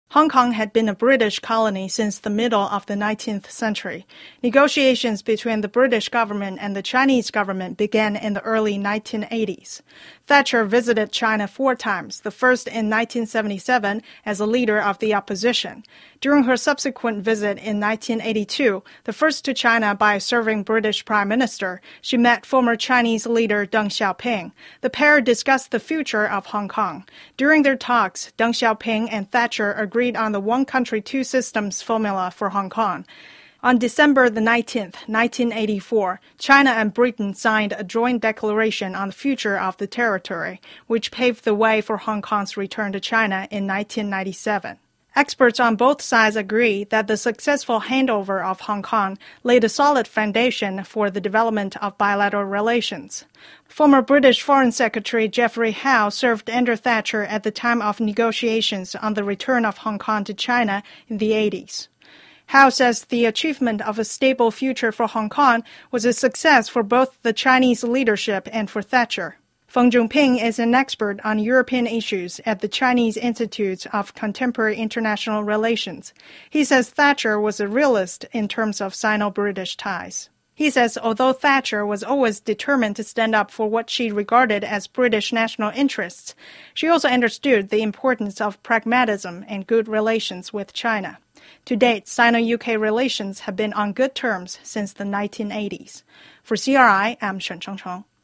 Hong Kong had been a British colony since the middle of the 19th century. Negotiations between the British government and the Chinese government began in the early 1980s. Thatcher visited China 4 times, the first in 1977 as a leader of the opposition. During her subsequent visit in 1982, the first to China by a serving British Prime Minister, she met former Chinese leader Deng Xiaoping. The pair discussed the future of Hong Kong. During their talks, Deng Xiaoping and Thatcher agreed on the one country, two systems formula for Hong Kong. On December the 19th, 1984, China and Britain signed a joint declaration on the future of the territory, which paved the way for Hong Kong's return to China in 1997. Experts on both sides agree that the successful handover of Hong Kong laid a solid foundation for the development of bilateral relations. Former British Foreign Secretary Geoffrey Howe served under Thatcher at the time of negotiations on the return of Hong Kong to China in the 80s. Howe says the achievement of a stable future for Hong Kong was a success for both the Chinese leadership and for Thatcher. Feng Zhongping is an expert on European issues at the Chinese Institute of Contemporary International Relations. He says Thatcher was a realist in terms of Sino-British ties. He says although Thatcher was always determined to stand up for what she regarded as British national interests, she also understood the importance of pragmatism and good relations with China. To date, Sino-UK relations have been on good terms since the 1980s. For CRI, I'm Shen Chengcheng.